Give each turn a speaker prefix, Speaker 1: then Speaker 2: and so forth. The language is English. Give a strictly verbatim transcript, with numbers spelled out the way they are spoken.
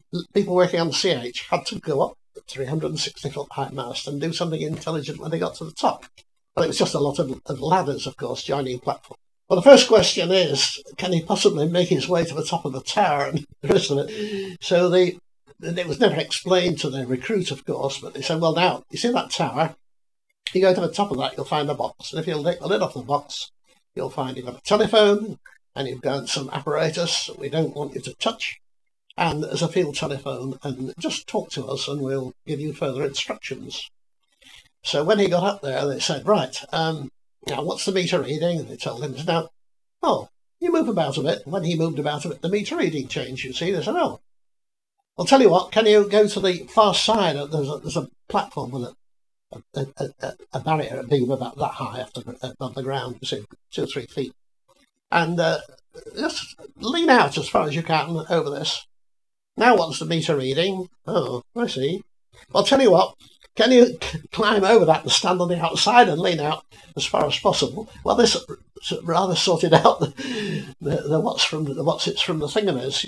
Speaker 1: people working on the C H had to go up the three hundred sixty foot high mast and do something intelligent when they got to the top. Well, it was just a lot of, of ladders, of course, joining platform. Well, the first question is, can he possibly make his way to the top of the tower and the rest of it? So they, it was never explained to the recruit, of course, but they said, well, now, you see that tower? You go to the top of that, you'll find a box. And if you'll take the lid off the box, you'll find you've got a telephone and you've got some apparatus that we don't want you to touch. And there's a field telephone, and just talk to us and we'll give you further instructions. So when he got up there, they said, right, um, now what's the meter reading? And they told him, now, oh, you move about a bit. When he moved about a bit, the meter reading changed, you see. They said, oh, I'll tell you what, can you go to the far side? There's a, there's a platform with a, a, a, a barrier, a beam about that high after, above the ground, you see, two or three feet. And uh, just lean out as far as you can over this. Now what's the meter reading? Oh, I see. Well, I'll tell you what, can you climb over that and stand on the outside and lean out as far as possible? Well, this rather sorted out the, the, the what's from the what's it's from the thingamers.